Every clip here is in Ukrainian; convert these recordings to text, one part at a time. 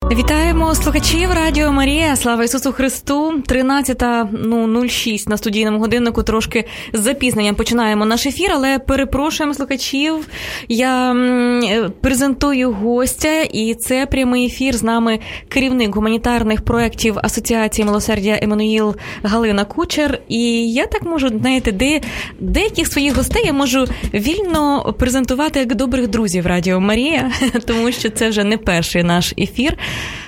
Вітаємо слухачів Радіо Марія. Слава Ісусу Христу. 13:06 на студійному годиннику. Трошки з запізненням починаємо наш ефір, але перепрошуємо слухачів. Я презентую гостя, і це прямий ефір. З нами керівник гуманітарних проєктів Асоціації Милосердя Еммануїл Галина Кучер. І я так можу, знаєте, деяких своїх гостей я можу вільно презентувати як добрих друзів Радіо Марія, тому що це вже не перший наш ефір.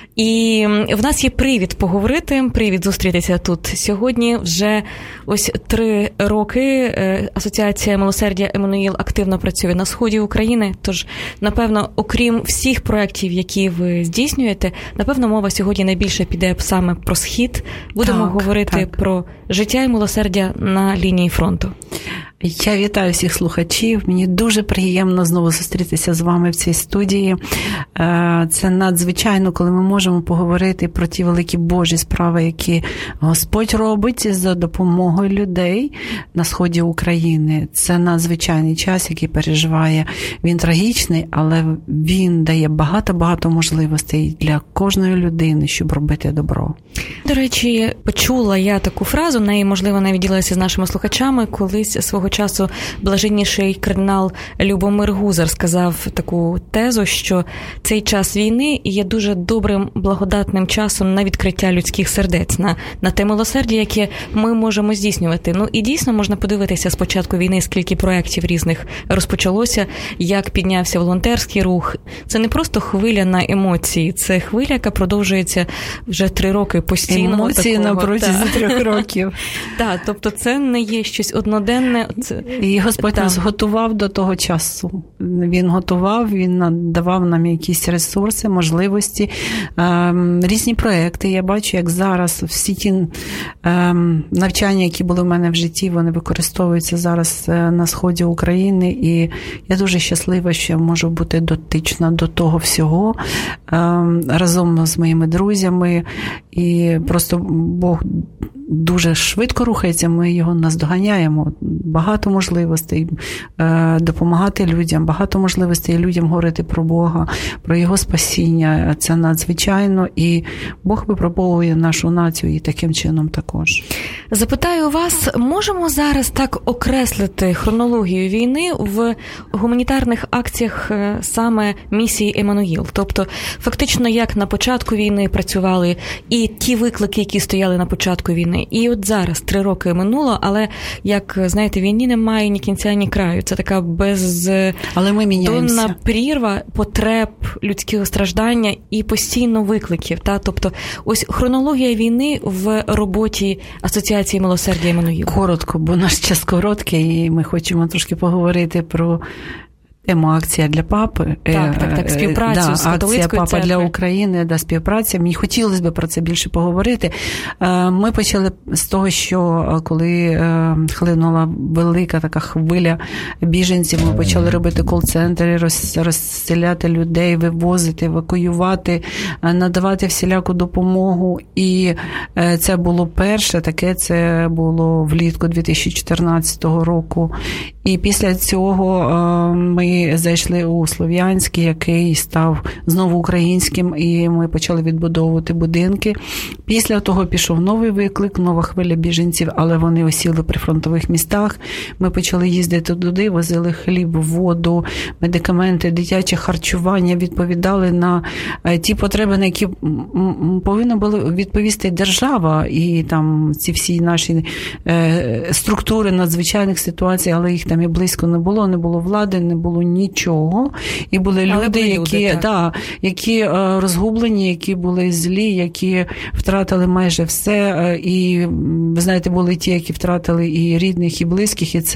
І в нас є привід поговорити, привід зустрітися тут сьогодні. Вже ось 3 роки Асоціація Милосердя Еммануїл активно працює на сході України. Тож, напевно, окрім всіх проєктів, які ви здійснюєте, напевно, мова сьогодні найбільше піде саме про схід. Будемо говорити про життя і милосердя на лінії фронту. Я вітаю всіх слухачів. Мені дуже приємно знову зустрітися з вами в цій студії. Це надзвичайно, коли ми можемо поговорити про ті великі Божі справи, які Господь робить за допомогою людей на сході України. Це надзвичайний час, який переживає. Він трагічний, але він дає багато можливостей для кожної людини, щоб робити добро. До речі, почула я таку фразу, неї, можливо, навіть ділилася з нашими слухачами, колись свого часу блаженніший кардинал Любомир Гузар сказав таку тезу, що цей час війни є дуже добрим, благодатним часом на відкриття людських сердець, на те милосердя, яке ми можемо здійснювати. Ну і дійсно можна подивитися з початку війни, скільки проєктів різних розпочалося, як піднявся волонтерський рух. Це не просто хвиля на емоції, це хвиля, яка продовжується вже 3 роки постійно. Емоції на протязі 3 років. Так, тобто це не є щось одноденне. І Господь нас готував до того часу. Він готував, Він надавав нам якісь ресурси, можливості, різні проекти. Я бачу, як зараз всі ті навчання, які були в мене в житті, вони використовуються зараз на сході України. І я дуже щаслива, що я можу бути дотична до того всього разом з моїми друзями. І просто Бог дуже швидко рухається, ми його наздоганяємо. Багато можливостей допомагати людям, багато можливостей людям говорити про Бога, про Його спасіння. Це надзвичайно. І Бог випробовує нашу націю і таким чином також. Запитаю вас, можемо зараз так окреслити хронологію війни в гуманітарних акціях саме місії Еммануїл? Тобто, фактично, як на початку війни працювали і ті виклики, які стояли на початку війни. І от зараз 3 роки минуло, але, як, знаєте, війні немає ні кінця, ні краю. Це така бездонна прірва потреб, людського страждання і постійно викликів. Тобто, ось хронологія війни в роботі Асоціації Милосердя Еммануїл. Коротко, бо наш час короткий, і ми хочемо трошки поговорити про тему акція для папи. Так, співпрацю з католицькою акція церкви. Папа для України, співпраця. Мені хотілося б про це більше поговорити. Ми почали з того, що коли хлинула велика така хвиля біженців, ми почали робити кол-центри, розселяти людей, вивозити, евакуювати, надавати всіляку допомогу. І це було перше таке, це було влітку 2014 року. І після цього ми зайшли у Слов'янський, який став знову українським, і ми почали відбудовувати будинки. Після того пішов новий виклик, нова хвиля біженців, але вони осіли при фронтових містах. Ми почали їздити туди, возили хліб, воду, медикаменти, дитяче харчування, відповідали на ті потреби, на які повинна була відповісти держава і там ці всі наші структури надзвичайних ситуацій, але їх там і близько не було влади, не було нічого. І були люди, які розгублені, які були злі, які втратили майже все. І, ви знаєте, були ті, які втратили і рідних, і близьких. І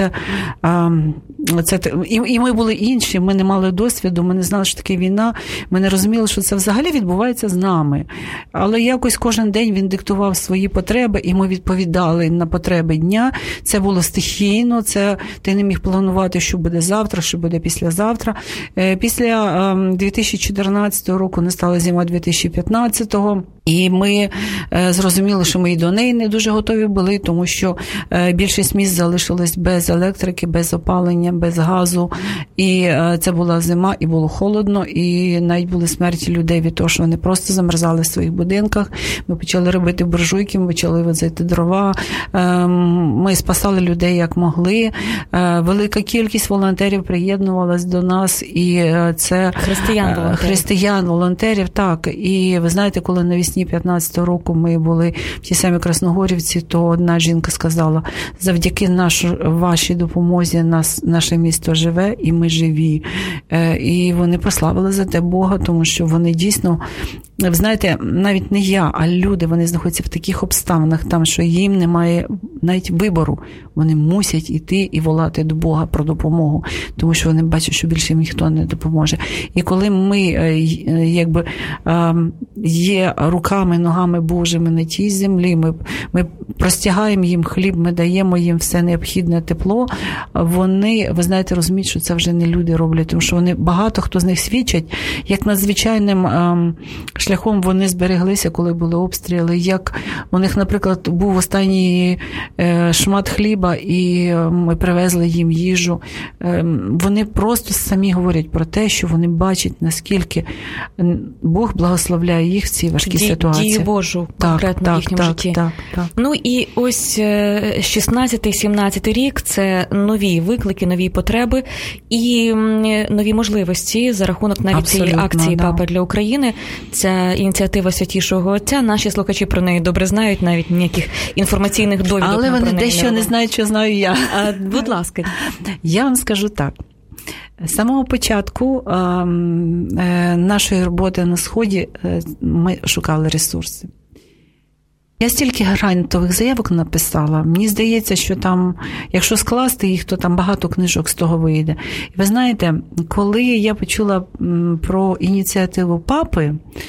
і ми були інші, ми не мали досвіду, ми не знали, що таке війна, ми не розуміли, що це взагалі відбувається з нами. Але якось кожен день він диктував свої потреби, і ми відповідали на потреби дня. Це було стихійно, це ти не міг планувати, що буде завтра, що буде після післязавтра. Після 2014 року настала зима 2015-го. І ми зрозуміли, що ми і до неї не дуже готові були, тому що більшість міст залишилось без електрики, без опалення, без газу. І це була зима, і було холодно, і навіть були смерті людей від того, що вони просто замерзали в своїх будинках. Ми почали робити буржуйки, ми почали возити дрова, ми спасали людей як могли. Велика кількість волонтерів приєднувалась до нас, і це християн, волонтерів, так. І ви знаєте, коли навесні 15-го року ми були в тій самій Красногорівці, то одна жінка сказала: завдяки вашій допомозі наше місто живе, і ми живі. І вони прославили за те Бога, тому що вони дійсно, ви знаєте, навіть не я, а люди, вони знаходяться в таких обставинах там, що їм немає навіть вибору. Вони мусять іти і волати до Бога про допомогу, тому що вони бачать, що більше їм ніхто не допоможе. І коли ми якби є руками, ногами Божими на тій землі, ми простягаємо їм хліб, ми даємо їм все необхідне тепло, вони, ви знаєте, розуміють, що це вже не люди роблять, тому що вони, багато хто з них свідчать, як надзвичайним шляхом вони збереглися, коли були обстріли, як у них, наприклад, був останній шмат хліба, і ми привезли їм їжу. Вони просто самі говорять про те, що вони бачать, наскільки Бог благословляє їх в цій важкій ситуації. Дію Божу конкретно в їхньому житті. Так. Ну і ось 16-17 рік – це нові виклики, нові потреби і нові можливості за рахунок навіть цієї акції «Папа для України». Ця ініціатива Святішого Отця, наші слухачі про неї добре знають, навіть ніяких інформаційних довідок. Але вони дещо не знають, що знаю я. Будь ласка. Я вам скажу так. З самого початку нашої роботи на Сході ми шукали ресурси. Я стільки грантових заявок написала. Мені здається, що там, якщо скласти їх, то там багато книжок з того вийде. І ви знаєте, коли я почула про ініціативу Папи,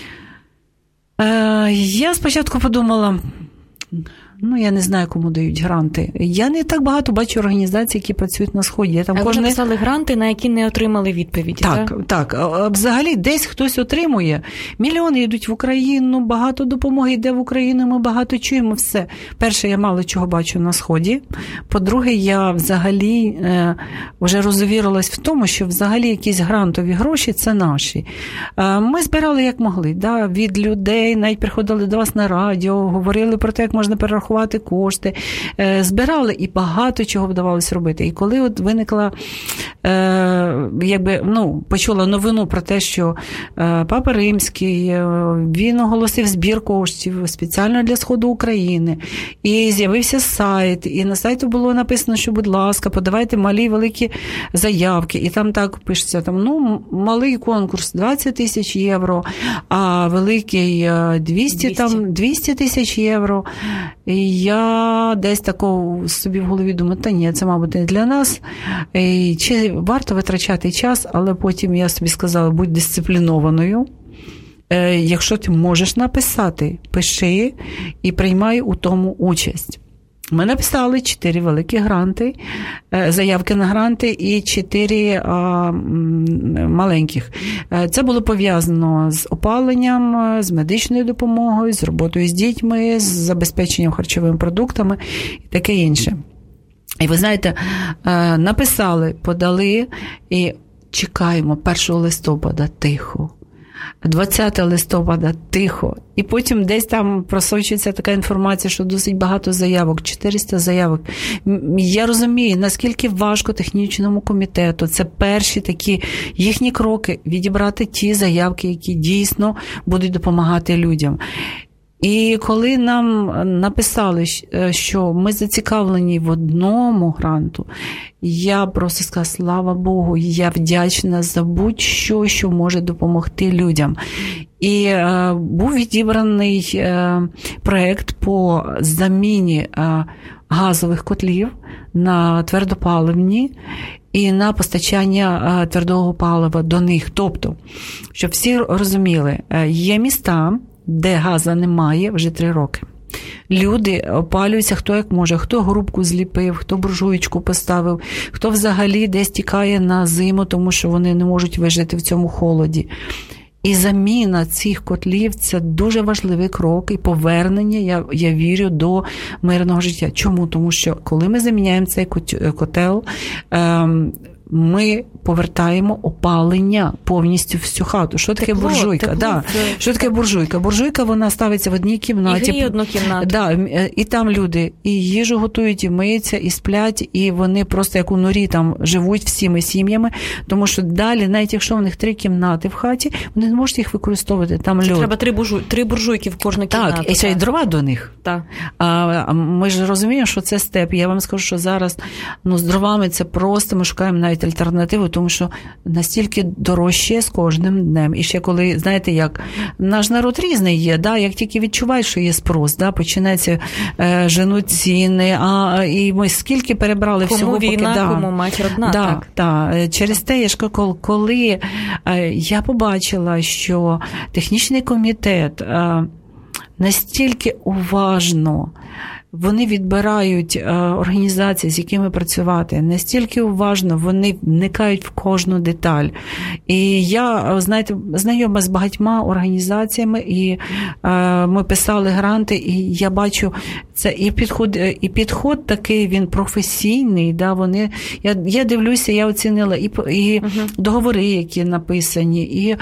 я спочатку подумала, я не знаю, кому дають гранти. Я не так багато бачу організацій, які працюють на Сході. Ви написали гранти, на які не отримали відповіді, так? Взагалі десь хтось отримує. Мільйони йдуть в Україну, багато допомоги йде в Україну, ми багато чуємо, все. Перше, я мало чого бачу на Сході. По-друге, я взагалі вже розувірилась в тому, що взагалі якісь грантові гроші – це наші. Ми збирали як могли, від людей, навіть приходили до вас на радіо, говорили про те, як можна перерахувати кошти, збирали і багато чого вдавалося робити. І коли от виникла, почула новину про те, що Папа Римський, він оголосив збір коштів спеціально для Сходу України, і з'явився сайт, і на сайті було написано, що, будь ласка, подавайте малі, великі заявки, і там так пишеться, малий конкурс 20 тисяч євро, а великий 200 тисяч євро. І я десь такого собі в голові думаю, ні, це, мабуть, не для нас. І чи варто витрачати час, але потім я собі сказала, будь дисциплінованою. Якщо ти можеш написати, пиши і приймай у тому участь. Ми написали 4 великі гранти, заявки на гранти і 4 маленьких. Це було пов'язано з опаленням, з медичною допомогою, з роботою з дітьми, з забезпеченням харчовими продуктами і таке інше. І ви знаєте, написали, подали і чекаємо 1 листопада тихо. 20 листопада тихо. І потім десь там просочується така інформація, що досить багато заявок, 400 заявок. Я розумію, наскільки важко технічному комітету. Це перші такі їхні кроки відібрати ті заявки, які дійсно будуть допомагати людям. І коли нам написали, що ми зацікавлені в одному гранту, я просто сказала, слава Богу, я вдячна за будь-що, що може допомогти людям. І був відібраний проєкт по заміні газових котлів на твердопаливні і на постачання твердого палива до них. Тобто, щоб всі розуміли, є міста, де газу немає вже 3 роки. Люди опалюються хто як може, хто грубку зліпив, хто буржуйку поставив, хто взагалі десь тікає на зиму, тому що вони не можуть вижити в цьому холоді. І заміна цих котлів – це дуже важливий крок і повернення, я вірю, до мирного життя. Чому? Тому що коли ми заміняємо цей котел, ми повертаємо опалення повністю всю хату. Що таке буржуйка? Да. Що таке буржуйка? Буржуйка, вона ставиться в одній кімнаті. І гріє одну кімнату. Да, і там люди і їжу готують, і миються, і сплять, і вони просто як у норі там живуть всіми сім'ями, тому що далі, навіть якщо в них 3 кімнати в хаті, вони не можуть їх використовувати. Там льод. Треба 3 буржуйки в кожну кімнату. Так, і ще й дрова до них. Так. А ми ж розуміємо, що це степ. Я вам скажу, що зараз з дровами це просто, ми шукаємо навіть альтернативу, тому що настільки дорожче з кожним днем. І ще коли, знаєте, як наш народ різний є, да? Як тільки відчуваєш, що є спрос, да? Починається женуть ціни, і ми скільки перебрали кому всього. Війна, поки, кому матір одна. Так. Через те, я ж коли я побачила, що технічний комітет настільки уважно вони відбирають організації, з якими працювати, настільки уважно вони вникають в кожну деталь. І я, знаєте, знайома з багатьма організаціями, і ми писали гранти, і я бачу, це і підход такий, він професійний, да, вони, я дивлюся, я оцінила і договори, які написані, і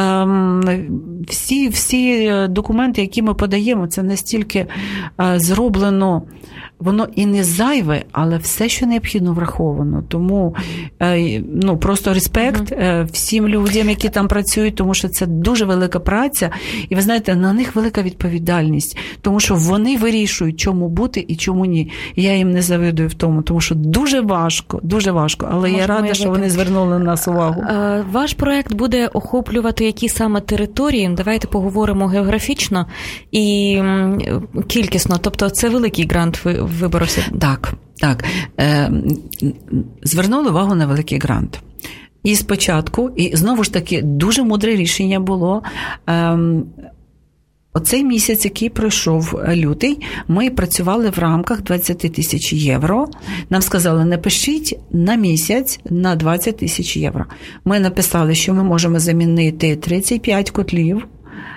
всі документи, які ми подаємо, це настільки зроблено, воно і не зайве, але все, що необхідно, враховано. Тому просто респект всім людям, які там працюють, тому що це дуже велика праця. І ви знаєте, на них велика відповідальність, тому що вони вирішують, чому бути і чому ні. І я їм не завидую в тому, тому що дуже важко, але я рада, що вони звернули на нас увагу. Ваш проект буде охоплювати які саме території? Давайте поговоримо географічно і кількісно. Тобто це великий грант виборовся. Так. Звернули увагу на великий грант. І спочатку, і знову ж таки, дуже мудре рішення було. Оцей місяць, який пройшов, лютий, ми працювали в рамках 20 тисяч євро. Нам сказали, напишіть на місяць на 20 тисяч євро. Ми написали, що ми можемо замінити 35 котлів,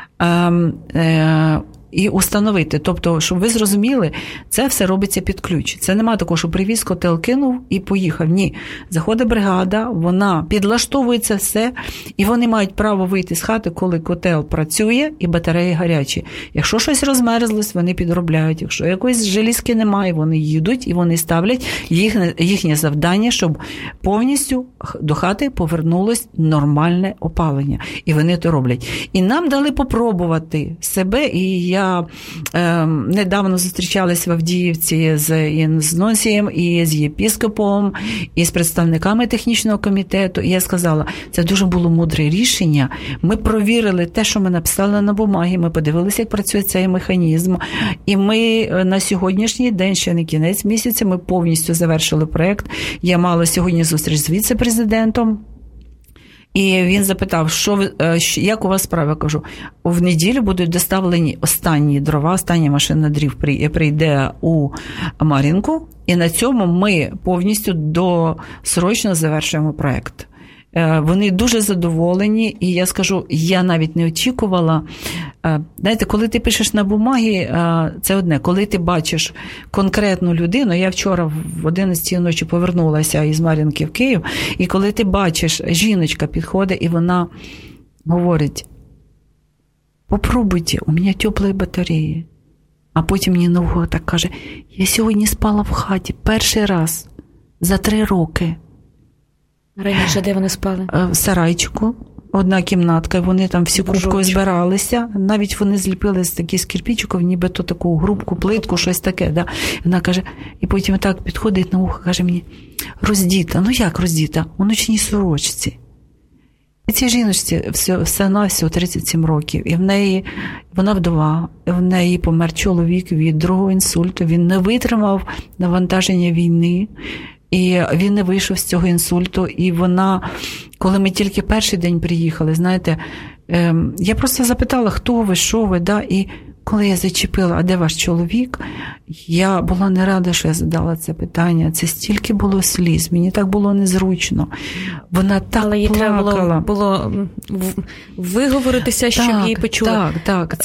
і установити. Тобто, щоб ви зрозуміли, це все робиться під ключ. Це нема такого, що привіз, котел кинув і поїхав. Ні. Заходить бригада, вона підлаштовується все, і вони мають право вийти з хати, коли котел працює і батареї гарячі. Якщо щось розмерзлось, вони підробляють. Якщо якоїсь желізки немає, вони їдуть і вони ставлять їхнє завдання, щоб повністю до хати повернулось нормальне опалення. І вони то роблять. І нам дали попробувати себе, і я недавно зустрічалась в Авдіївці з нунцієм, і з єпіскопом, і з представниками технічного комітету. І я сказала, це дуже було мудре рішення. Ми провірили те, що ми написали на бумагі, ми подивилися, як працює цей механізм. І ми на сьогоднішній день, ще не кінець місяця, ми повністю завершили проєкт. Я мала сьогодні зустріч з віце-президентом. І він запитав, як у вас справа? Я кажу, в неділю будуть доставлені останні дрова, остання машина дрів прийде у Мар'їнку, і на цьому ми повністю досрочно завершуємо проєкт. Вони дуже задоволені, і я скажу, я навіть не очікувала. Знаєте, коли ти пишеш на бумагі, це одне. Коли ти бачиш конкретну людину, я вчора в 11 ночі повернулася із Мар'їнки в Київ, і коли ти бачиш, жіночка підходить, і вона говорить, попробуйте, у мене теплі батареї. А потім мені нового так каже, я сьогодні спала в хаті перший раз за 3 роки. Раніше де вони спали? В сарайчику. Одна кімнатка, вони там всі кубкою збиралися. Навіть вони зліпили з таких кирпичиків, нібито таку грубку, плитку, щось таке. Да? Вона каже, і потім так підходить на ухо, каже мені, роздіта. Ну як роздіта? У ночній сорочці. І цій жіночці все-навсього 37 років. І вона вдова, в неї помер чоловік від другого інсульту. Він не витримав навантаження війни. І він не вийшов з цього інсульту, і вона, коли ми тільки перший день приїхали, знаєте, я просто запитала, хто ви, що ви, да, і коли я зачепила, а де ваш чоловік, я була не рада, що я задала це питання. Це стільки було сліз, мені так було незручно. Вона так але їй плакала. треба було виговоритися, щоб її почули. Так.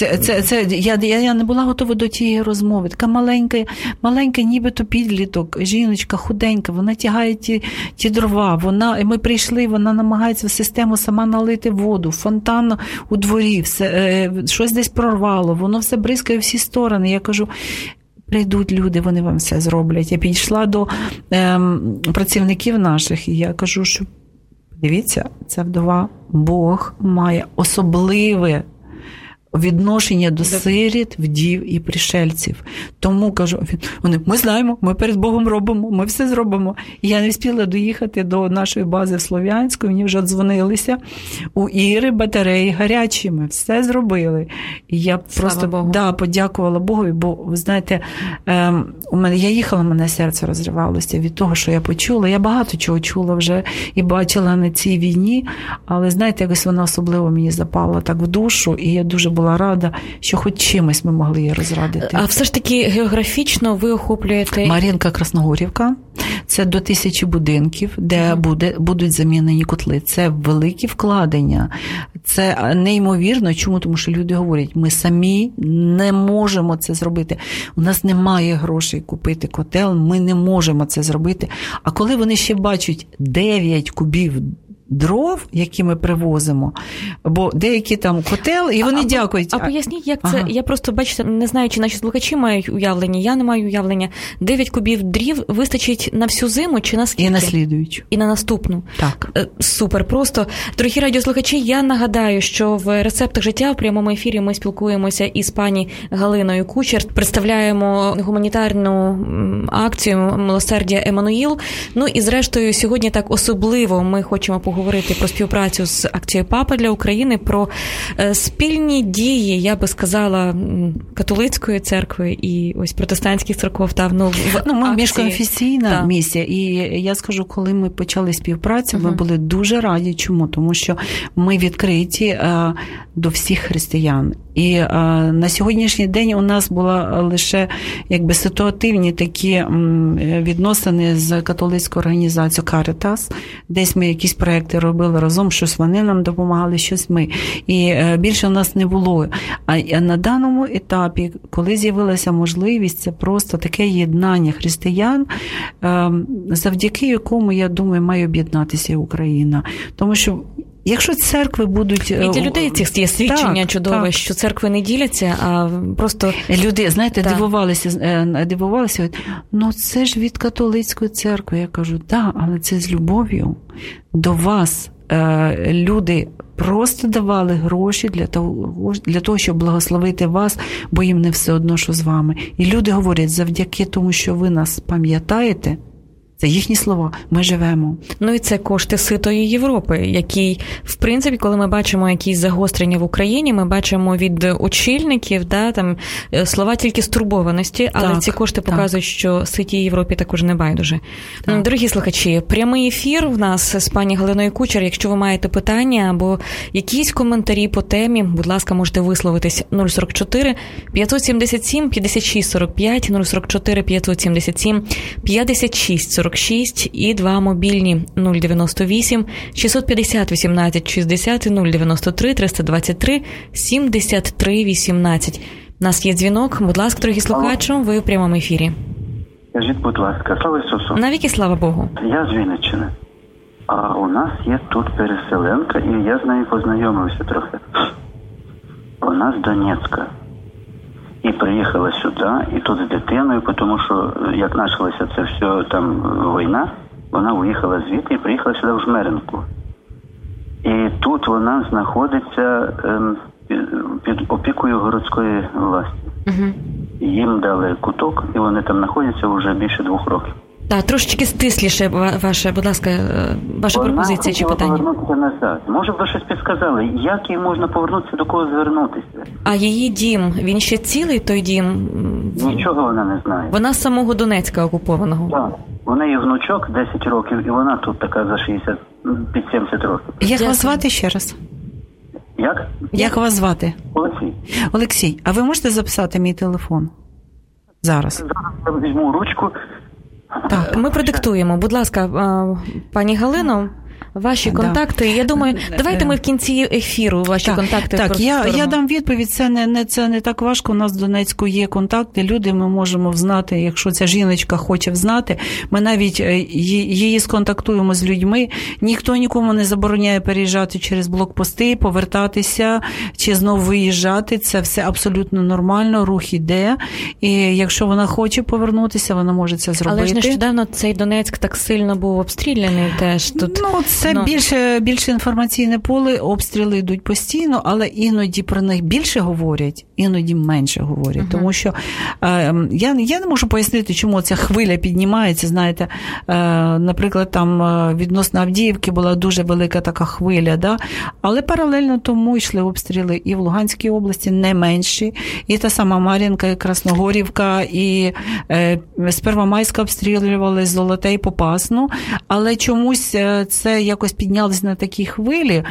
Я не була готова до тієї розмови. Така маленька, нібито підліток, жіночка худенька, вона тягає ті дрова. Ми прийшли, вона намагається в систему сама налити воду, фонтан у дворі, все, щось десь прорвало, воно все бризкає в всі сторони. Я кажу, прийдуть люди, вони вам все зроблять. Я підійшла до працівників наших, і я кажу, що дивіться, ця вдова, Бог має особливе відношення до сиріт, вдів і пришельців. Тому, кажу, ми знаємо, ми перед Богом робимо, ми все зробимо. І я не встигла доїхати до нашої бази в Слов'янську, мені вже дзвонилися. У Іри батареї гарячі, ми все зробили. І я просто подякувала Богові, бо, ви знаєте, я їхала, мене серце розривалося від того, що я почула. Я багато чого чула вже і бачила на цій війні, але, знаєте, якось вона особливо мені запала так в душу, і я дуже була рада, що хоч чимось ми могли її розрадити. А все ж таки географічно ви охоплюєте... Мар'їнка, Красногорівка. Це до 1000 будинків, де будуть замінені котли. Це великі вкладення. Це неймовірно. Чому? Тому що люди говорять, ми самі не можемо це зробити. У нас немає грошей купити котел, ми не можемо це зробити. А коли вони ще бачать 9 кубів дров, які ми привозимо, бо деякі там котел, і вони дякують. А поясніть, як це? Я просто, бачите, не знаю, чи наші слухачі мають уявлення, я не маю уявлення. 9 кубів дрів вистачить на всю зиму чи на скільки? І на слідуючу. І на наступну. Так. Супер. Просто, дорогі радіослухачі, я нагадаю, що в «Рецептах життя» в прямому ефірі ми спілкуємося із пані Галиною Кучер, представляємо гуманітарну акцію «Милосердя Еммануїл». Ну і зрештою, сьогодні так особливо ми хочемо поговорити про співпрацю з акцією «Папа для України», про спільні дії, я би сказала, католицької церкви і ось протестантських церков. Ми міжконфесійна місія. І я скажу, коли ми почали співпрацю, ми були дуже раді. Чому? Тому що ми відкриті до всіх християн. І на сьогоднішній день у нас була лише ситуативні такі відносини з католицькою організацією Caritas. Десь ми якісь проекти робили разом, щось вони нам допомагали, щось ми. І більше у нас не було. А на даному етапі, коли з'явилася можливість, це просто таке єднання християн, завдяки якому, я думаю, має об'єднатися Україна. Тому що якщо церкви будуть... І для людей цих є свідчення чудове, що церкви не діляться, а просто... Люди, знаєте, дивувалися, це ж від католицької церкви. Я кажу, але це з любов'ю до вас. Люди просто давали гроші для того, щоб благословити вас, бо їм не все одно, що з вами. І люди говорять, завдяки тому, що ви нас пам'ятаєте, це їхні слова. Ми живемо. Ну і це кошти ситої Європи, який, в принципі, коли ми бачимо якісь загострення в Україні, ми бачимо від очільників, там слова тільки стурбованості, але ці кошти показують, що ситій Європі також не байдуже. Дорогі слухачі, прямий ефір в нас з пані Галиною Кучер. Якщо ви маєте питання або якісь коментарі по темі, будь ласка, можете висловитись 044 577 56 45, 044 577 56 46 і 2 мобільні 098 650 18 60 093 323 73 18. У нас є дзвінок. Будь ласка, дорогі слухачі, ви в прямому ефірі. Скажіть, будь ласка, слава Ісусу. Навіки слава Богу. Я з Вінниччини. А у нас є тут переселенка, і я з нею познайомився трохи. Вона з Донецька. І приїхала сюди, і тут з дитиною, тому що, як почалася це все, там, війна, вона уїхала звідти і приїхала сюди в Жмеринку. І тут вона знаходиться під опікою городської власті. Їм дали куток, і вони там знаходяться вже більше 2 років. Так, трошечки стисліше ваша, будь ласка, ваша пропозиція чи питання. Вона хотіла повернутися назад. Може б ви щось підказали, як їй можна повернутися, до кого звернутися? А її дім, він ще цілий, той дім? Нічого вона не знає. Вона з самого Донецька окупованого? Так. У неї внучок 10 років, і вона тут така за 60, під 70 років. Як вас звати ще раз? Як вас звати? Олексій. Олексій, а ви можете записати мій телефон? Зараз. Зараз я візьму ручку. Так, ми продиктуємо. Будь ласка, пані Галино, ваші контакти. Я думаю, давайте ми в кінці ефіру ваші контакти. Так, я дам відповідь. Це не так важко. У нас в Донецьку є контакти. Люди ми можемо взнати, якщо ця жіночка хоче взнати. Ми навіть її сконтактуємо з людьми. Ніхто нікому не забороняє переїжджати через блокпости, повертатися чи знову виїжджати. Це все абсолютно нормально. Рух іде. І якщо вона хоче повернутися, вона може це зробити. Але ж нещодавно цей Донецьк так сильно був обстріляний теж. Тут... Це більше інформаційне поле, обстріли йдуть постійно, але іноді про них більше говорять, іноді менше говорять. Тому що я не можу пояснити, чому ця хвиля піднімається. Знаєте, наприклад, там відносно Авдіївки була дуже велика така хвиля, да? Але паралельно тому йшли обстріли і в Луганській області не менші, і та сама Мар'їнка, і Красногорівка, і з Первомайська обстрілювали, Золотей, Попасну, але чомусь це якось піднялось на такі хвилі,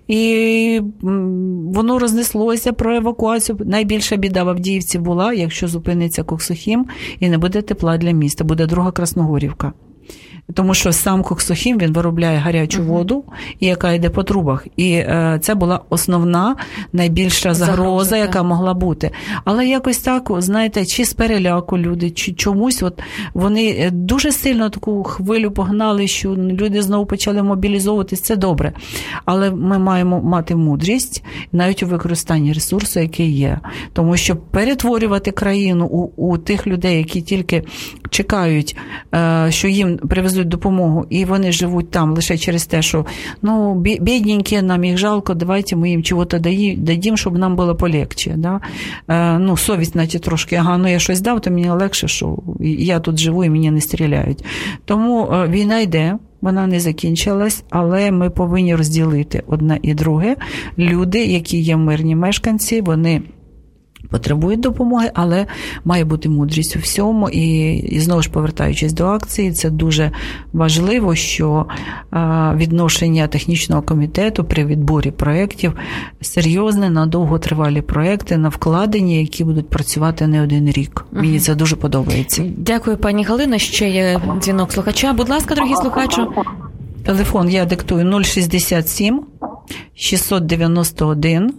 і воно рознеслося про евакуацію. Найбільша біда в Авдіївці була, якщо зупиниться Коксохім і не буде тепла для міста, буде друга Красногорівка. Тому що сам Коксохім, він виробляє гарячу воду, яка йде по трубах. І це була основна, найбільша загроза, яка могла бути. Але якось так, знаєте, чи з переляку люди, чи чомусь, от вони дуже сильно таку хвилю погнали, що люди знову почали мобілізовуватись, це добре. Але ми маємо мати мудрість навіть у використанні ресурсу, який є. Тому що перетворювати країну у тих людей, які тільки чекають, що їм привезуть допомогу, і вони живуть там лише через те, що бідненькі, нам їх жалко, давайте ми їм чого-то дадим, щоб нам було полегче. Да? Совість, значить, трошки, я щось дав, то мені легше, що я тут живу і мені не стріляють. Тому війна йде, вона не закінчилась, але ми повинні розділити одне і друге. Люди, які є мирні мешканці, вони потребують допомоги, але має бути мудрість у всьому. І знову ж повертаючись до акції, це дуже важливо, що відношення технічного комітету при відборі проєктів серйозне, на довготривалі проєкти, на вкладення, які будуть працювати не один рік. Мені це дуже подобається. Дякую, пані Галина. Ще є дзвінок слухача. Будь ласка, дорогі слухачі. Телефон я диктую 067 691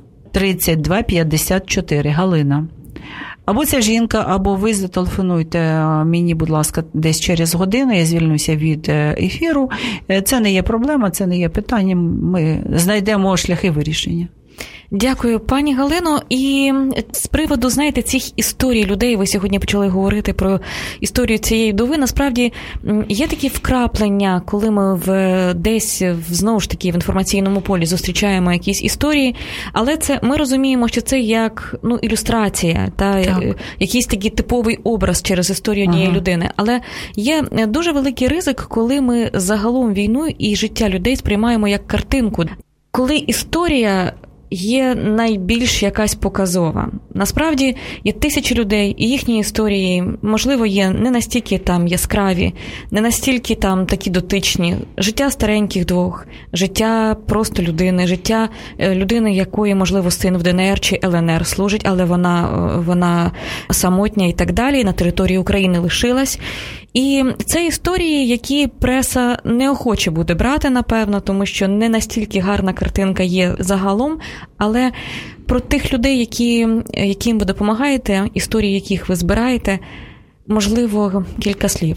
3254. Галина. Або ця жінка, або ви зателефонуйте мені, будь ласка, десь через годину, я звільнюся від ефіру. Це не є проблема, це не є питання, ми знайдемо шляхи вирішення. Дякую, пані Галино. І з приводу, знаєте, цих історій людей, ви сьогодні почали говорити про історію цієї вдови. Насправді, є такі вкраплення, коли ми десь, знову ж таки, в інформаційному полі зустрічаємо якісь історії, але ми розуміємо, що це як ілюстрація, якийсь такий типовий образ через історію однієї людини. Але є дуже великий ризик, коли ми загалом війну і життя людей сприймаємо як картинку. Коли історія є найбільш якась показова. Насправді, є тисячі людей, і їхні історії, можливо, є не настільки там яскраві, не настільки там такі дотичні. Життя стареньких двох, життя просто людини, життя людини, якої, можливо, син в ДНР чи ЛНР служить, але вона самотня і так далі, на території України лишилась. І це історії, які преса неохоче буде брати, напевно, тому що не настільки гарна картинка є загалом, але про тих людей, яким ви допомагаєте, історії яких ви збираєте, можливо, кілька слів.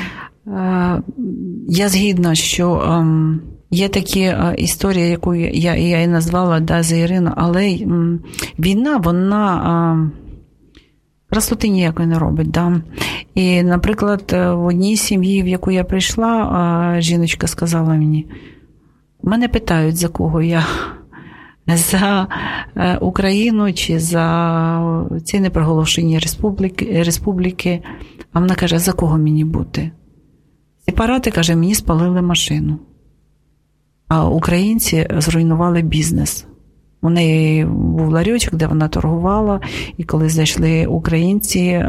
Я згідна, що є такі історії, яку я і назвала за Ірину, але війна, вона красоти ніякої не робить. Да? І, наприклад, в одній сім'ї, в яку я прийшла, жіночка сказала мені, мене питають, за кого я, за Україну чи за ці непроголошені республіки. А вона каже, за кого мені бути? Сепарати, каже, мені спалили машину. А українці зруйнували бізнес. У неї був ларьочок, де вона торгувала, і коли зайшли українці,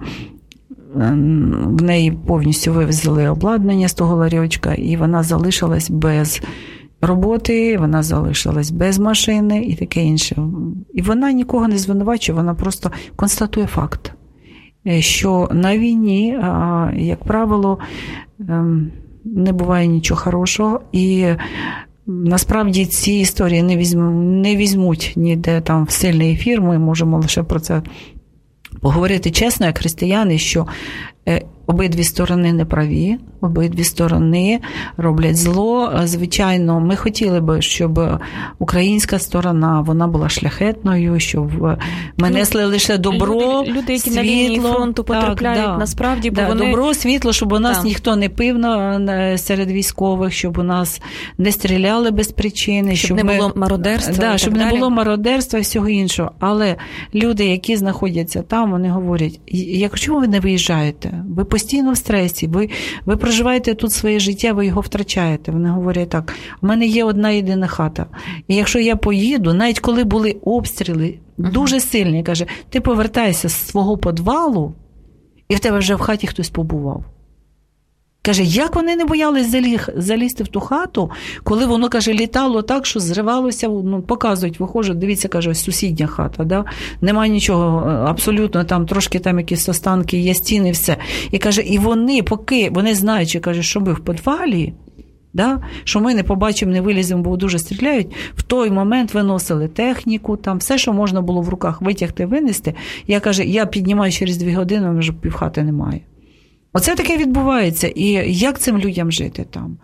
в неї повністю вивезли обладнання з того ларьочка, і вона залишилась без роботи, вона залишилась без машини і таке інше. І вона нікого не звинувачує, вона просто констатує факт, що на війні, як правило, не буває нічого хорошого, і насправді ці історії не візьмуть ніде там в сильний ефір, ми можемо лише про це поговорити чесно, як християни, що обидві сторони неправі, обидві сторони роблять зло. Звичайно, ми хотіли би, щоб українська сторона, вона була шляхетною, щоб ми несли лише добро, люди, які світло, на лінії фронту потрапляють, насправді, бо вони... Добро, світло, щоб у нас ніхто не пив серед військових, щоб у нас не стріляли без причини, щоб не було мародерства. Щоб не було мародерства і всього іншого. Але люди, які знаходяться там, вони говорять, чому ви не виїжджаєте? Ви постійно в стресі, ви проживаєте тут своє життя, ви його втрачаєте. Вони говорять так, у мене є одна єдина хата. І якщо я поїду, навіть коли були обстріли дуже сильні, каже, ти повертайся з свого підвалу, і в тебе вже в хаті хтось побував. Каже, як вони не боялись залізти в ту хату, коли воно, каже, літало так, що зривалося, показують, виходжу, дивіться, каже, ось сусідня хата, да? Немає нічого, абсолютно, там трошки там якісь останки, є стіни, все. І каже, і вони, поки, вони знаючи, каже, що ми в підвалі, да? Що ми не побачимо, не виліземо, бо дуже стріляють, в той момент виносили техніку, там все, що можна було в руках витягти, винести. Я піднімаю через 2 години, вже півхати немає. Оце таке відбувається. І як цим людям жити там?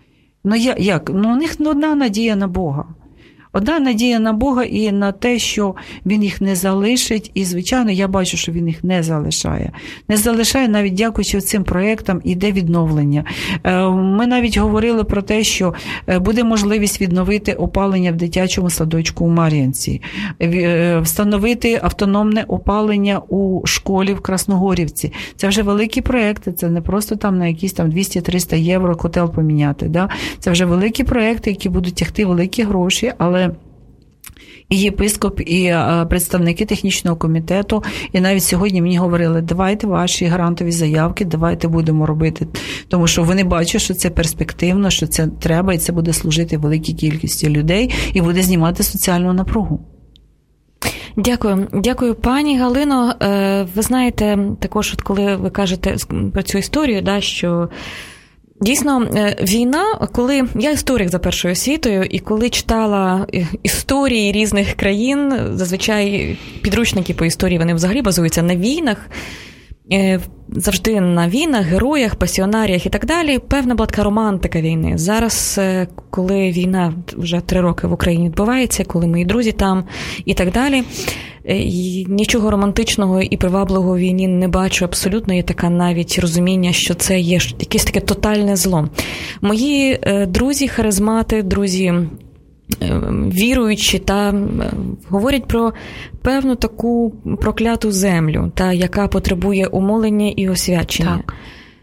У них одна надія на Бога. Одна надія на Бога і на те, що Він їх не залишить. І, звичайно, я бачу, що Він їх не залишає. Не залишає, навіть дякуючи цим проєктам, іде відновлення. Ми навіть говорили про те, що буде можливість відновити опалення в дитячому садочку у Мар'янці, встановити автономне опалення у школі в Красногорівці. Це вже великі проєкти, це не просто там на якісь там 200-300 євро котел поміняти. Да? Це вже великі проєкти, які будуть тягти великі гроші, але і єпископ, і представники технічного комітету, і навіть сьогодні мені говорили, давайте ваші грантові заявки, давайте будемо робити, тому що вони бачать, що це перспективно, що це треба, і це буде служити великій кількості людей, і буде знімати соціальну напругу. Дякую, пані Галино. Ви знаєте, також, от коли ви кажете про цю історію, да, що дійсно, війна, коли я історик за першою освітою, і коли читала історії різних країн, зазвичай підручники по історії, вони взагалі базуються на війнах, завжди на війнах, героях, пасіонаріях і так далі. Певна була така романтика війни. Зараз, коли війна вже 3 роки в Україні відбувається, коли мої друзі там і так далі, і нічого романтичного і привабливого в війні не бачу абсолютно. Є така навіть розуміння, що це є якесь таке тотальне зло. Мої друзі, харизмати, друзі віруючі, та говорять про певну таку прокляту землю, та яка потребує умолення і освячення. Так.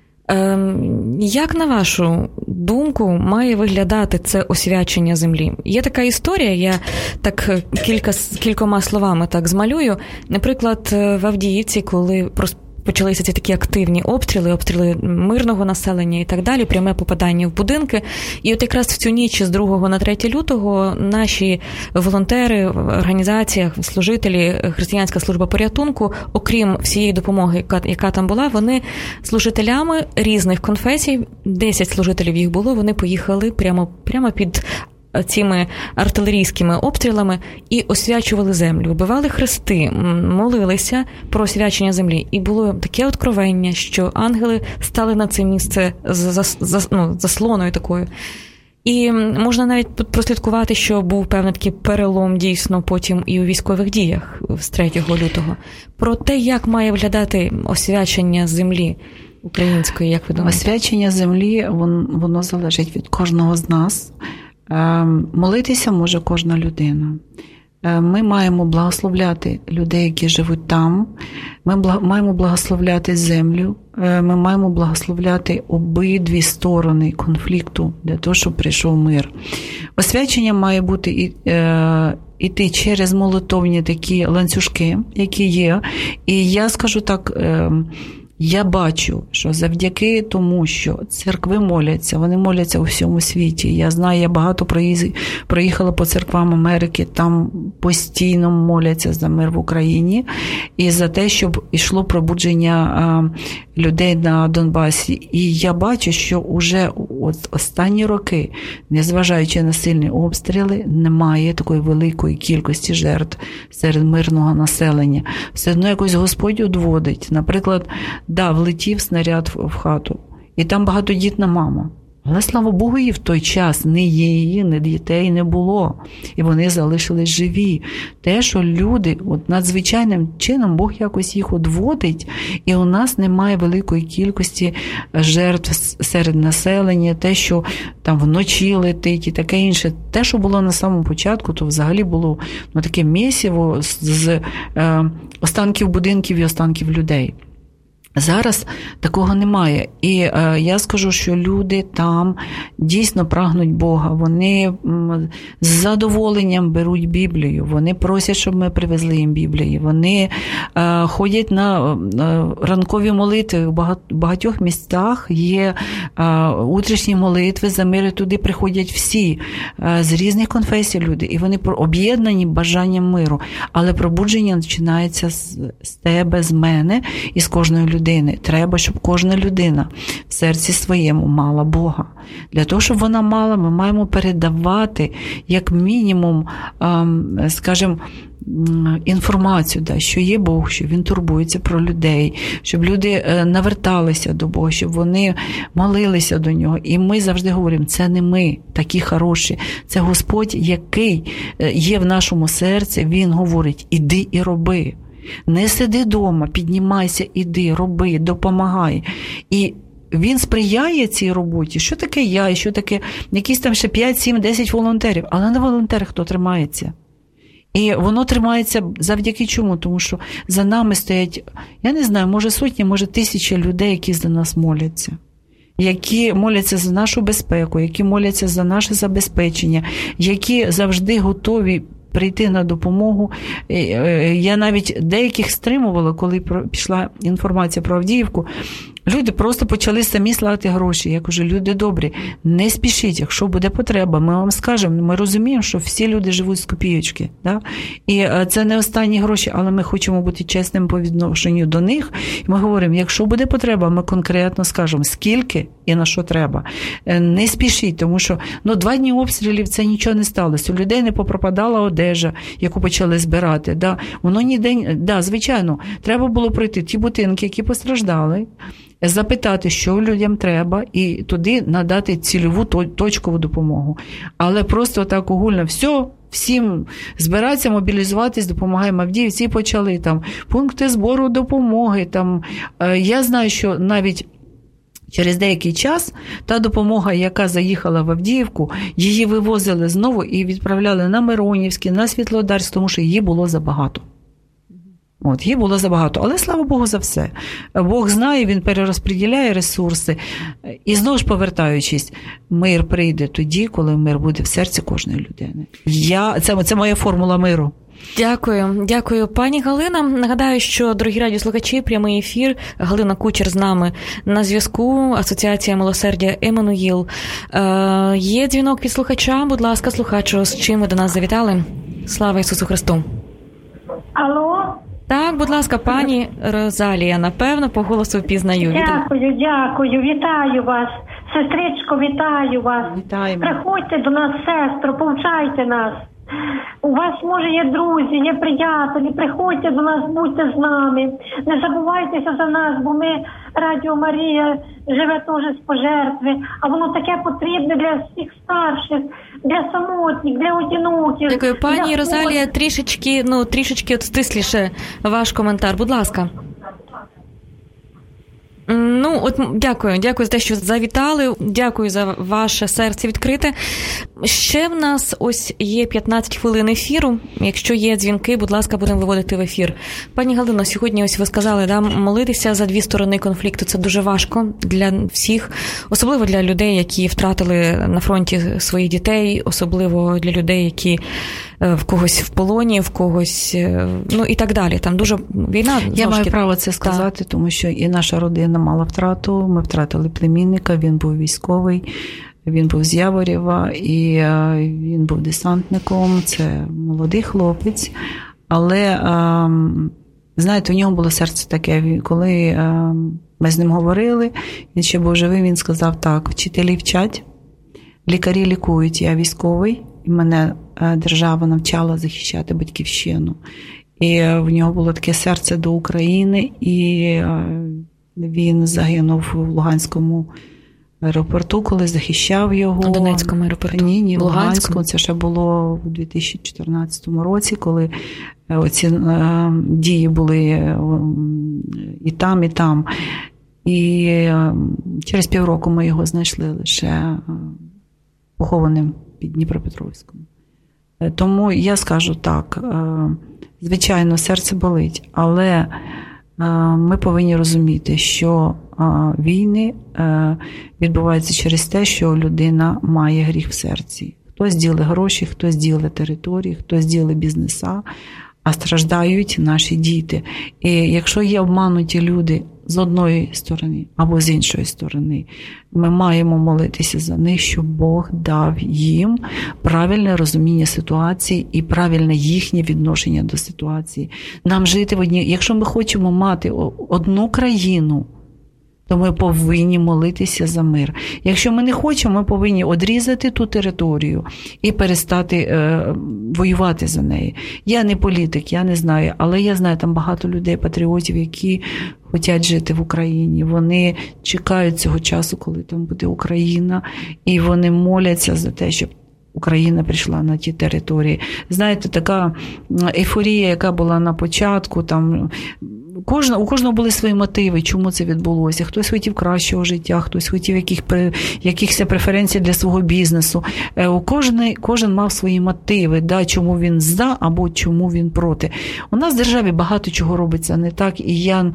Як, на вашу думку, має виглядати це освячення землі? Є така історія, я так кількома словами так змалюю. Наприклад, в Авдіївці, коли почалися ці такі активні обстріли мирного населення і так далі, пряме попадання в будинки. І от якраз в цю ніч з 2 на 3 лютого наші волонтери в організаціях, служителі, Християнська служба порятунку, окрім всієї допомоги, яка там була, вони служителями різних конфесій, 10 служителів їх було, вони поїхали прямо під цими артилерійськими обстрілами і освячували землю, вбивали хрести, молилися про освячення землі. І було таке откровення, що ангели стали на це місце заслоною такою. І можна навіть прослідкувати, що був певний такий перелом дійсно потім і у військових діях з 3 лютого. Про те, як має виглядати освячення землі української, як ви думаєте? Освячення землі, воно залежить від кожного з нас. Молитися може кожна людина. Ми маємо благословляти людей, які живуть там. Ми маємо благословляти землю. Ми маємо благословляти обидві сторони конфлікту для того, щоб прийшов мир. Освячення має бути іти через молитовні такі ланцюжки, які є. І я скажу так, Я бачу, що завдяки тому, що церкви моляться, вони моляться у всьому світі. Я знаю, я багато проїхала по церквам Америки, там постійно моляться за мир в Україні і за те, щоб йшло пробудження людей на Донбасі. І я бачу, що уже останні роки, незважаючи на сильні обстріли, немає такої великої кількості жертв серед мирного населення. Все одно якось Господь одводить. Наприклад, влетів снаряд в хату, і там багатодітна мама. Але, слава Богу, і в той час ні її, ні дітей не було. І вони залишились живі. Те, що люди, надзвичайним чином, Бог якось їх одводить, і у нас немає великої кількості жертв серед населення, те, що там вночі летить і таке інше. Те, що було на самому початку, то взагалі було таке місиво з останків будинків і останків людей. Зараз такого немає. І я скажу, що люди там дійсно прагнуть Бога. Вони з задоволенням беруть Біблію. Вони просять, щоб ми привезли їм Біблії. Вони ходять на ранкові молитви. В багатьох містах є утрішні молитви за мир. Туди приходять всі з різних конфесій люди. І вони об'єднані бажанням миру. Але пробудження починається з тебе, з мене і з кожної людини. Треба, щоб кожна людина в серці своєму мала Бога. Для того, щоб вона мала, ми маємо передавати як мінімум, скажімо, інформацію, що є Бог, що Він турбується про людей, щоб люди наверталися до Бога, щоб вони молилися до Нього. І ми завжди говоримо, це не ми такі хороші, це Господь, який є в нашому серці, Він говорить, іди і роби. Не сиди вдома, піднімайся, іди, роби, допомагай. І він сприяє цій роботі. Що таке я, що таке якісь там ще 5, 7, 10 волонтерів. Але не волонтери, хто тримається. І воно тримається завдяки чому? Тому що за нами стоять, я не знаю, може сотні, може тисячі людей, які за нас моляться. Які моляться за нашу безпеку, які моляться за наше забезпечення, які завжди готові прийти на допомогу. Я навіть деяких стримувала, коли пішла інформація про Авдіївку. Люди просто почали самі слати гроші. Я кажу, люди добрі, не спішіть, якщо буде потреба, ми вам скажемо. Ми розуміємо, що всі люди живуть з копійочки. Да? І це не останні гроші, але ми хочемо бути чесними по відношенню до них. І ми говоримо, якщо буде потреба, ми конкретно скажемо, скільки і на що треба. Не спішіть, тому що 2 дні обстрілів це нічого не сталося. У людей не попропадала одежа, яку почали збирати. Да? Воно ніде, звичайно, треба було пройти ті будинки, які постраждали, запитати, що людям треба, і туди надати цільову точкову допомогу. Але просто так огульно, всім збиратися, мобілізуватись, допомагаємо Авдіївці, і почали там пункти збору допомоги. Там, я знаю, що навіть через деякий час та допомога, яка заїхала в Авдіївку, її вивозили знову і відправляли на Миронівський, на Світлодарськ, тому що її було забагато. Її було забагато. Але слава Богу за все. Бог знає, Він перерозподіляє ресурси. І знову ж повертаючись, мир прийде тоді, коли мир буде в серці кожної людини. Це моя формула миру. Дякую, пані Галина. Нагадаю, що, дорогі радіослухачі, прямий ефір. Галина Кучер з нами на зв'язку. Асоціація Милосердя Еммануїл. Є дзвінок від слухача. Будь ласка, слухачу, з чим ви до нас завітали? Слава Ісусу Христу! Алло? Так, будь ласка, пані Розалія, напевно, по голосу впізнаю. Дякую, вітаю вас. Сестричко, вітаю вас. Вітаємо. Приходьте до нас, сестро, повчайте нас. У вас, може, є друзі, є приятелі, приходьте до нас, будьте з нами. Не забувайтеся за нас, бо ми, Радіо Марія, живе теж з пожертви, а воно таке потрібне для всіх старших, для самотніх, для одиноких. Дякую, пані Розалія, трішечки от стисліше ваш коментар, будь ласка. Дякую за те, що завітали. Дякую за ваше серце відкрите. Ще в нас ось є 15 хвилин ефіру. Якщо є дзвінки, будь ласка, будемо виводити в ефір. Пані Галино, сьогодні ось ви сказали, молитися за дві сторони конфлікту – це дуже важко для всіх, особливо для людей, які втратили на фронті своїх дітей, особливо для людей, які в когось в полоні, в когось, ну і так далі. Там дуже війна. Я маю право це сказати, тому що і наша родина мала втрату. Ми втратили племінника, він був військовий, він був з Яворєва, і він був десантником. Це молодий хлопець. Але, знаєте, у нього було серце таке, коли ми з ним говорили, він ще був живий, він сказав так: вчителі вчать, лікарі лікують, я військовий, і мене держава навчала захищати батьківщину. І в нього було таке серце до України, і він загинув в Луганському аеропорту, коли захищав його. У Донецькому аеропорту? Ні, в Луганському. Це ще було в 2014 році, коли оці дії були і там, і там. І через півроку ми його знайшли лише похованим під Дніпропетровськом. Тому я скажу так, звичайно, серце болить, але ми повинні розуміти, що війни відбуваються через те, що людина має гріх в серці. Хтось ділить гроші, хтось ділить території, хтось ділить бізнеса, а страждають наші діти. І якщо є обмануті люди з одної сторони або з іншої сторони, ми маємо молитися за них, щоб Бог дав їм правильне розуміння ситуації і правильне їхнє відношення до ситуації. Нам жити в одній... Якщо ми хочемо мати одну країну, то ми повинні молитися за мир. Якщо ми не хочемо, ми повинні одрізати ту територію і перестати воювати за неї. Я не політик, я не знаю, але я знаю там багато людей, патріотів, які хочуть жити в Україні. Вони чекають цього часу, коли там буде Україна, і вони моляться за те, щоб Україна прийшла на ті території. Знаєте, така ейфорія, яка була на початку, там у кожного були свої мотиви, чому це відбулося. Хтось хотів кращого життя, хтось хотів якихось преференцій для свого бізнесу. Кожен мав свої мотиви, да, чому він за або чому він проти. У нас в державі багато чого робиться не так, і я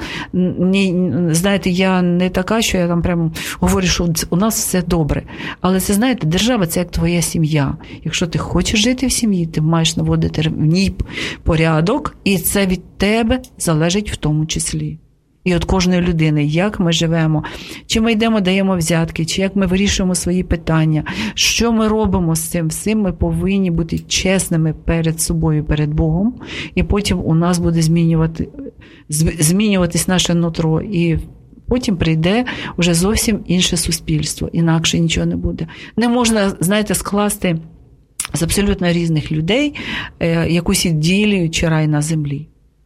не така, що я там прямо говорю, що у нас все добре. Але це, знаєте, держава – це як твоя сім'я. Якщо ти хочеш жити в сім'ї, ти маєш наводити в ній порядок, і це від тебе залежить в тому числі. І от кожної людини, як ми живемо, чи ми йдемо, даємо взятки, чи як ми вирішуємо свої питання, що ми робимо з цим всім, ми повинні бути чесними перед собою, перед Богом, і потім у нас буде змінюватись наше нутро, і потім прийде вже зовсім інше суспільство, інакше нічого не буде. Не можна, знаєте, скласти з абсолютно різних людей якусь ідилію чи рай на землі.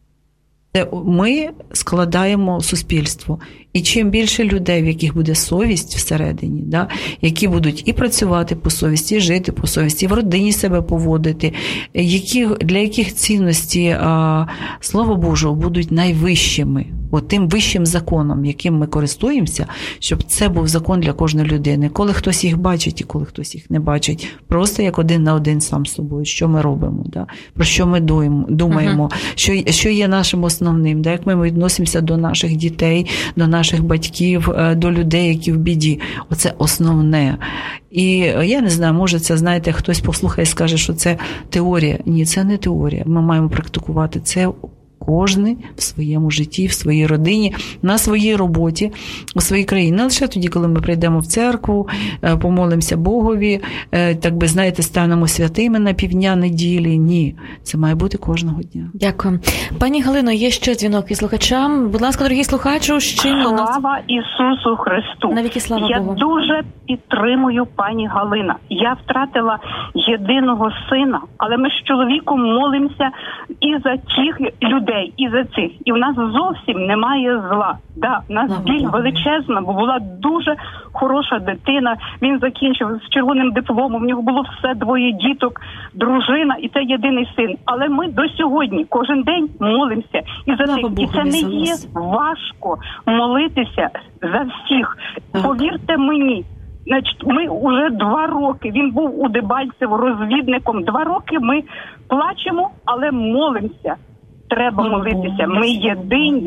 Ми складаємо суспільство. І чим більше людей, в яких буде совість всередині, да, які будуть і працювати по совісті, і жити по совісті, і в родині себе поводити, для яких цінності Слова Божого будуть найвищими, тим вищим законом, яким ми користуємося, щоб це був закон для кожної людини. Коли хтось їх бачить і коли хтось їх не бачить. Просто як один на один сам з собою. Що ми робимо, да? Про що ми думаємо, що є нашим основним, да? Як ми відносимося до наших дітей, до наших батьків, до людей, які в біді. Оце основне. І я не знаю, може це, знаєте, хтось послухає і скаже, що це теорія. Ні, це не теорія. Ми маємо практикувати це кожен в своєму житті, в своїй родині, на своїй роботі, у своїй країні. Не лише тоді, коли ми прийдемо в церкву, помолимося Богові, так би, знаєте, станемо святими на півдня неділі. Ні, це має бути кожного дня. Дякую. Пані Галино, є ще дзвінок із слухачам. Будь ласка, дорогі слухачі, з чим у нас... Слава Ісусу Христу! Навіки слава Я Богу. дуже підтримую пані Галина. Я втратила єдиного сина, але ми з чоловіком молимося і за тих людей, і за цих. І в нас зовсім немає зла. Да, в нас біль величезна, бо була дуже хороша дитина. Він закінчив з червоним дипломом, в нього було все, 2 діток, дружина, і це єдиний син. Але ми до сьогодні кожен день молимося і за них. І це не є важко молитися за всіх. Так. Повірте мені, значить, ми вже 2 роки, він був у Дебальцево розвідником, 2 роки ми плачемо, але молимося. Треба молитися. Ми єдині.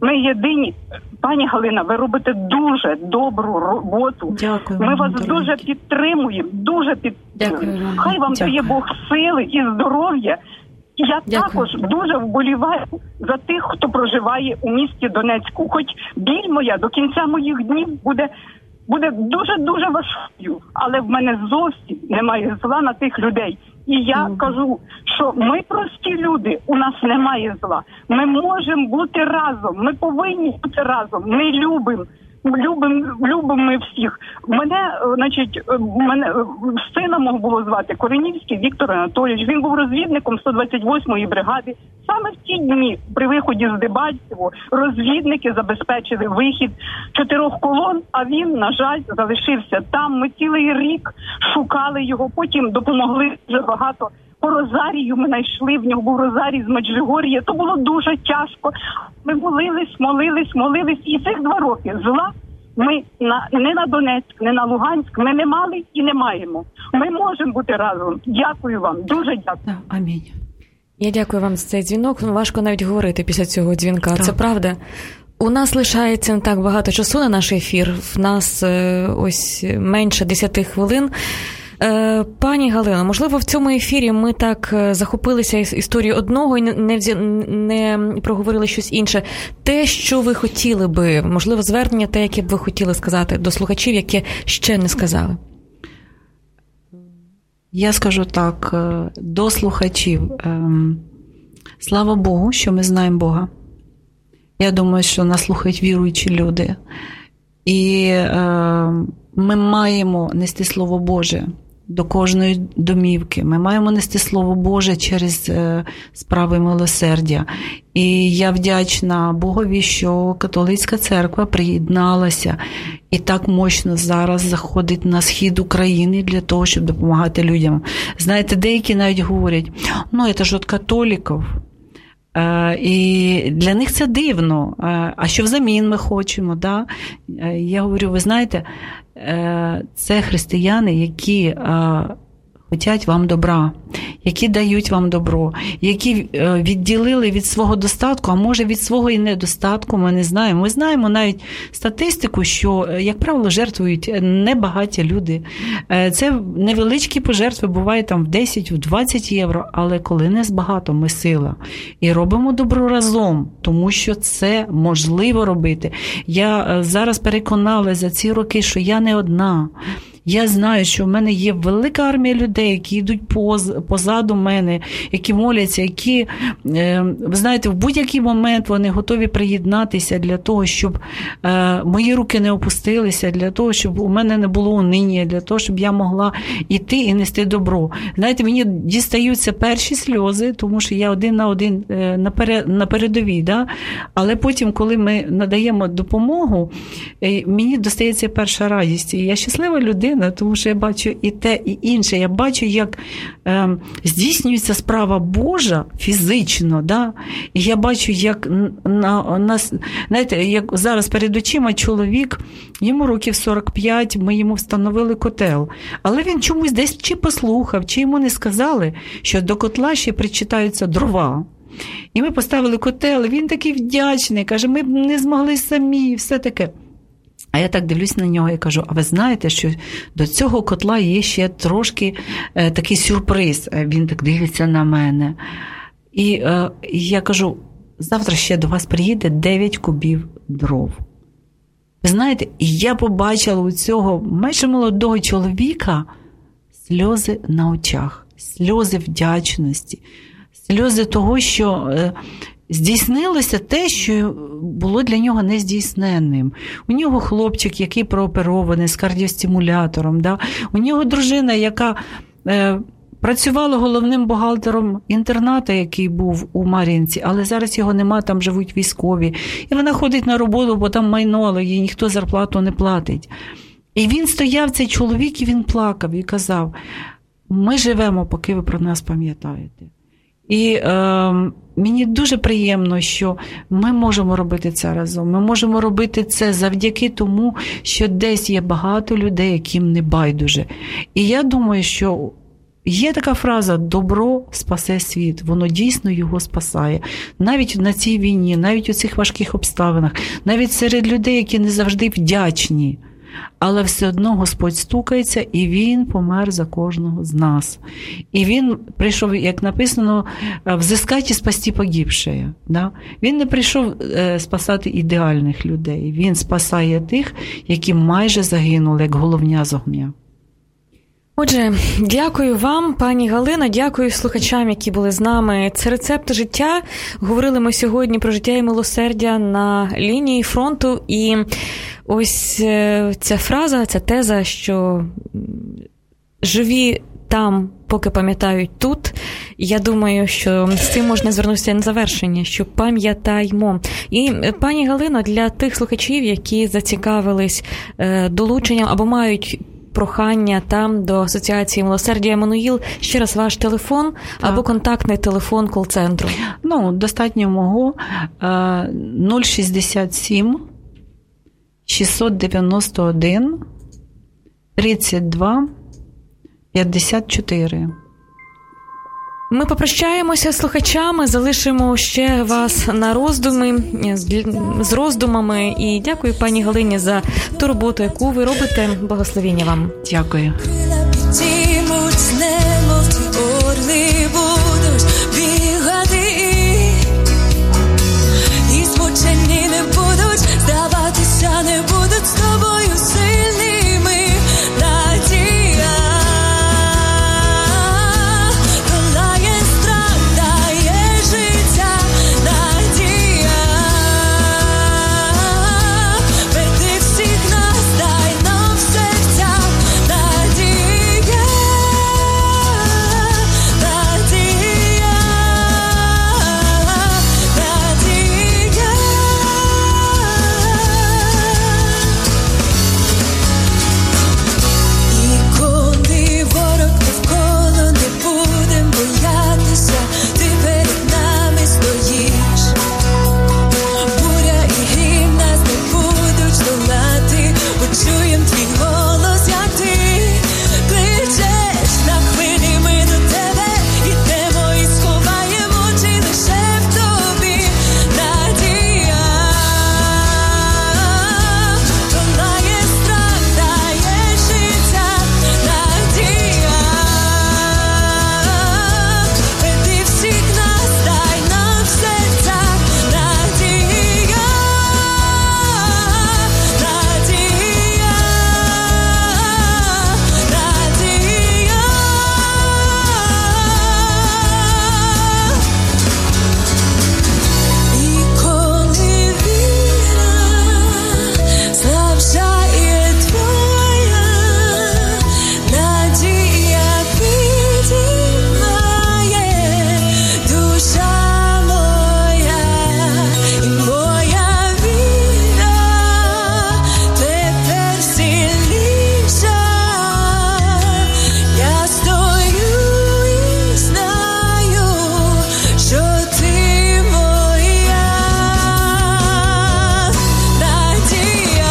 Ми єдині. Пані Галина, ви робите дуже добру роботу. Дякую. Ми вас дуже підтримуємо, дуже підтримуємо. Дякую. Хай вам дає Бог сили і здоров'я. Я також дуже вболіваю за тих, хто проживає у місті Донецьку. Хоч біль моя до кінця моїх днів буде дуже-дуже важкою. Але в мене зовсім немає зла на тих людей. І я кажу, що ми прості люди, у нас немає зла. Ми можемо бути разом, ми повинні бути разом, ми любимо ми всіх. Мене сина мого було звати Коренівський Віктор Анатолійович. Він був розвідником 128-ї бригади. Саме в ті дні при виході з Дебальцево розвідники забезпечили вихід 4 колон, а він, на жаль, залишився там. Ми цілий рік шукали його, потім допомогли вже багато. По Розарію ми знайшли, в нього був Розарій з Меджигор'я. То було дуже тяжко. Ми молились. І цих 2 роки зла ми не на Донецьк, не на Луганськ, ми не мали і не маємо. Ми можемо бути разом. Дякую вам, дуже дякую. Амінь. Я дякую вам за цей дзвінок. Важко навіть говорити після цього дзвінка. Так. Це правда. У нас лишається не так багато часу на наш ефір. В нас ось менше 10 хвилин. Пані Галино, можливо, в цьому ефірі ми так захопилися історією одного і не проговорили щось інше. Те, що ви хотіли би, можливо, звернення, те, яке б ви хотіли сказати до слухачів, яке ще не сказали. Я скажу так, до слухачів. Слава Богу, що ми знаємо Бога. Я думаю, що нас слухають віруючі люди. І ми маємо нести Слово Боже до кожної домівки. Ми маємо нести Слово Боже через справи милосердя. І я вдячна Богові, що католицька церква приєдналася і так мощно зараз заходить на схід України для того, щоб допомагати людям. Знаєте, деякі навіть говорять, це ж від католиків. І для них це дивно. А що взамін ми хочемо? Да? Я говорю, ви знаєте, це християни, які хочуть вам добра, які дають вам добро, які відділили від свого достатку, а може від свого і недостатку, ми не знаємо. Ми знаємо навіть статистику, що, як правило, жертвують небагаті люди. Це невеличкі пожертви, буває там в 10, в 20 євро, але коли не збагато, ми сила. І робимо добро разом, тому що це можливо робити. Я зараз переконалася за ці роки, що я не одна. Я знаю, що в мене є велика армія людей, які йдуть позаду мене, які моляться, які, ви знаєте, в будь-який момент вони готові приєднатися для того, щоб мої руки не опустилися, для того, щоб у мене не було униння, для того, щоб я могла йти і нести добро. Знаєте, мені дістаються перші сльози, тому що я один на один на передовій, да? Але потім, коли ми надаємо допомогу, мені достається перша радість. І я щаслива людина, тому що я бачу і те, і інше. Я бачу, як здійснюється справа Божа фізично, да? І я бачу, як нас, знаєте, як зараз перед очима чоловік, йому років 45, ми йому встановили котел. Але він чомусь десь чи послухав, чи йому не сказали, що до котла ще причитаються дрова. І ми поставили котел, він такий вдячний, каже, ми б не змогли самі, і все таке. А я так дивлюсь на нього і кажу, а ви знаєте, що до цього котла є ще трошки такий сюрприз. Він так дивиться на мене. І я кажу, завтра ще до вас приїде 9 кубів дров. Ви знаєте, і я побачила у цього майже молодого чоловіка сльози на очах, сльози вдячності, сльози того, що здійснилося те, що було для нього нездійсненним. У нього хлопчик, який прооперований з кардіостимулятором. Да? У нього дружина, яка працювала головним бухгалтером інтерната, який був у Мар'їнці, але зараз його нема, там живуть військові. І вона ходить на роботу, бо там майно, але їй ніхто зарплату не платить. І він стояв, цей чоловік, і він плакав, і казав, ми живемо, поки ви про нас пам'ятаєте. І мені дуже приємно, що ми можемо робити це разом. Ми можемо робити це завдяки тому, що десь є багато людей, яким не байдуже. І я думаю, що Є така фраза «добро спасе світ», воно дійсно його спасає. Навіть на цій війні, навіть у цих важких обставинах, навіть серед людей, які не завжди вдячні, але все одно Господь стукається, і Він помер за кожного з нас. І Він прийшов, як написано, взискати і спасти погибшие. Да? Він не прийшов спасати ідеальних людей, Він спасає тих, які майже загинули, як головня з огня. Отже, дякую вам, пані Галино, дякую слухачам, які були з нами. Це «Рецепт життя». Говорили ми сьогодні про життя і милосердя на лінії фронту. І ось ця фраза, ця теза, що живі там, поки пам'ятають тут. Я думаю, що з цим можна звернутися на завершення, що пам'ятаймо. І, пані Галино, для тих слухачів, які зацікавились долученням або мають прохання там до Асоціації Милосердя Еммануїл, ще раз ваш телефон або контактний телефон кол-центру. Достатньо мого 067 691 32 54. Ми попрощаємося з слухачами, залишимо ще вас на роздуми, з роздумами. І дякую пані Галині за ту роботу, яку ви робите. Благословіння вам. Дякую. І змучені не будуть, здаватися не будуть з тобою сильними. Надія долає страх, дає життя. Надія веди всіх нас, дай нам серця. Надія, надія, надія. І коли ворог навколо, не будем боятися, ти перед нами стоїш. Буря і грім нас не будуть долати, почуєм твій голос, як ти кличеш. На хвилі ми до тебе ідемо і сховаємо очі лише в тобі. Надія долає страх, дає життя. Надія веди всіх нас, дай нам серця. Надія, надія, надія. І коли віра слабшає твоя, надія підіймає душа моя, і моя віра тепер сильніша. Я стою і знаю, що ти моя. Надія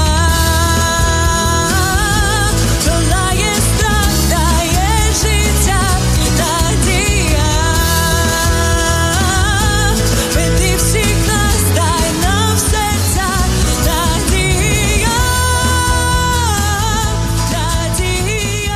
долає страх, дає життя. Надія веди всіх нас, дай нам серця. Надія, надія.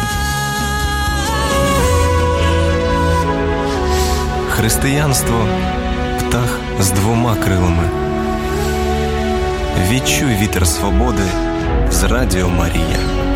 Християнство – птах з двома крилами. Відчуй вітер свободи з Радіо Марія.